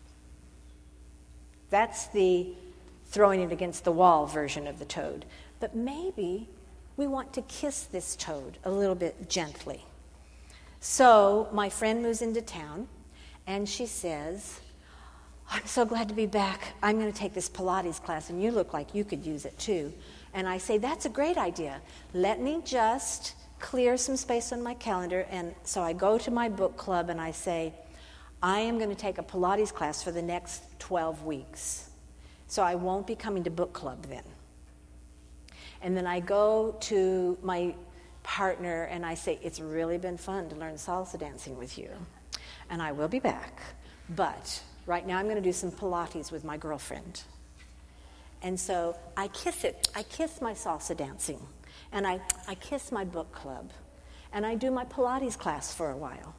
That's the throwing it against the wall version of the toad. But maybe we want to kiss this toad a little bit gently. So my friend moves into town, and she says, I'm so glad to be back. I'm going to take this Pilates class, and you look like you could use it too. And I say, that's a great idea. Let me just clear some space on my calendar. And so I go to my book club, and I say, I am going to take a Pilates class for the next 12 weeks. So I won't be coming to book club then. And then I go to my partner, and I say, it's really been fun to learn salsa dancing with you. And I will be back. But right now I'm going to do some Pilates with my girlfriend. And so I kiss it. I kiss my salsa dancing. And I kiss my book club. And I do my Pilates class for a while.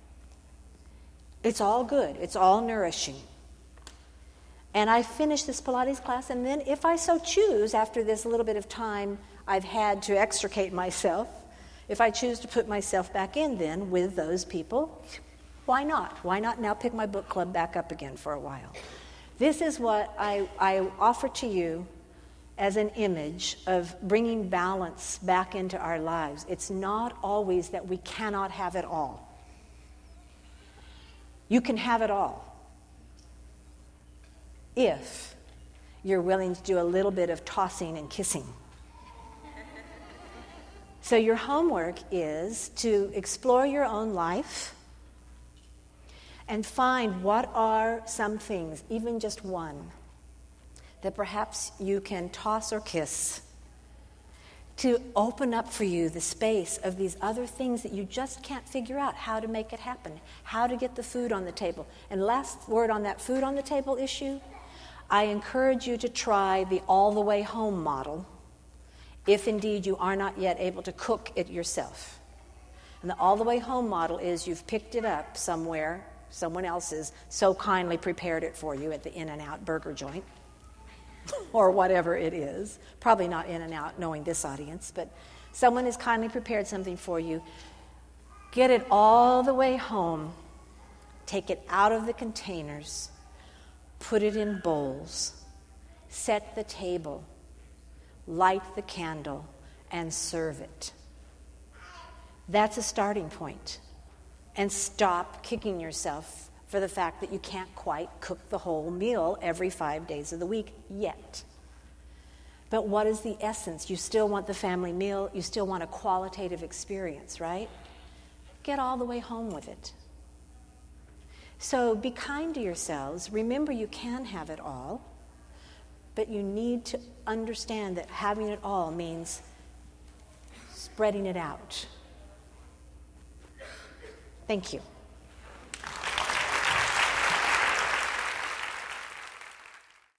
It's all good. It's all nourishing. And I finish this Pilates class, and then if I so choose, after this little bit of time I've had to extricate myself, if I choose to put myself back in then with those people, why not? Why not now pick my book club back up again for a while? This is what I offer to you as an image of bringing balance back into our lives. It's not always that we cannot have it all. You can have it all if you're willing to do a little bit of tossing and kissing. So your homework is to explore your own life and find what are some things, even just one, that perhaps you can toss or kiss to open up for you the space of these other things that you just can't figure out how to make it happen, how to get the food on the table. And last word on that food on the table issue, I encourage you to try the all the way home model if indeed you are not yet able to cook it yourself. And the all the way home model is you've picked it up somewhere, someone else has so kindly prepared it for you at the In-N-Out burger joint or whatever it is. Probably not In-N-Out knowing this audience, but someone has kindly prepared something for you. Get it all the way home. Take it out of the containers. Put it in bowls, set the table, light the candle, and serve it. That's a starting point. And stop kicking yourself for the fact that you can't quite cook the whole meal every 5 days of the week yet. But what is the essence? You still want the family meal. You still want a qualitative experience, right? Get all the way home with it. So be kind to yourselves. Remember, you can have it all, but you need to understand that having it all means spreading it out. Thank you.